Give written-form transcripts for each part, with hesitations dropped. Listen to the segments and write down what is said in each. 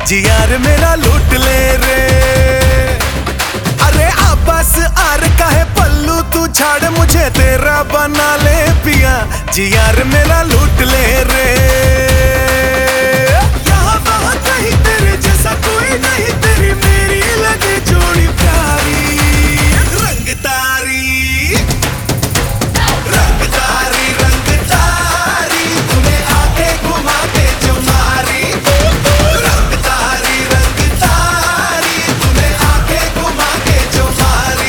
जी यार मेरा लूट ले रे। अरे आपस आर का है पल्लू, तू झाड़ मुझे तेरा बना ले पिया। जी यार मेरा लूट ले रे। यहाँ वहाँ कहीं तेरे जैसा कोई नहीं, तेरी मेरी लगे जोड़ी प्यारी। रंग तारी रंग तारी रंग तारी, तूने आके घुमा के जो मारी। रंग तारी तूने आके घुमा के जो मारी।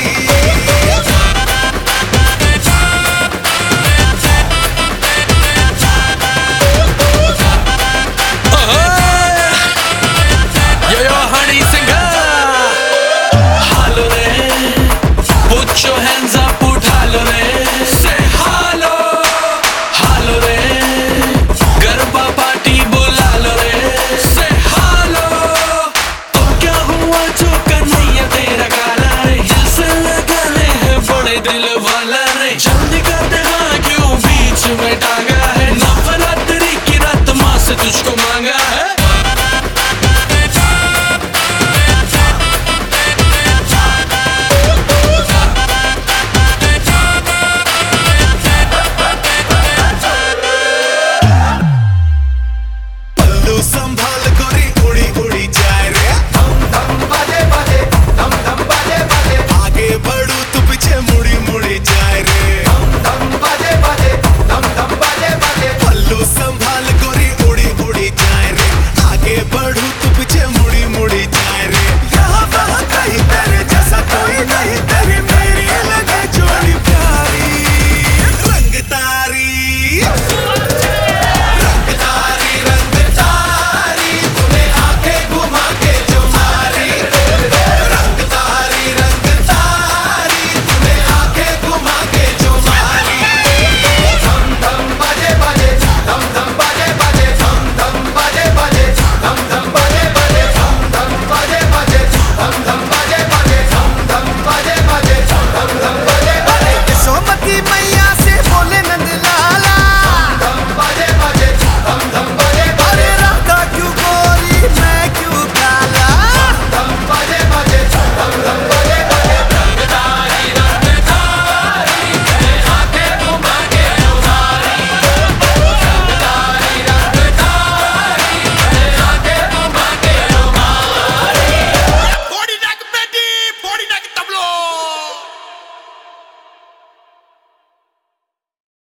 Yo, honey singer, hello re, put your hands up, उठा लो रे, say hello, hello रे, गरबा पार्टी बुला लो रे, say hello, तो क्या हुआ जो कन्हैया तेरा काला रे, दिल से लगाने हैं बड़े दिल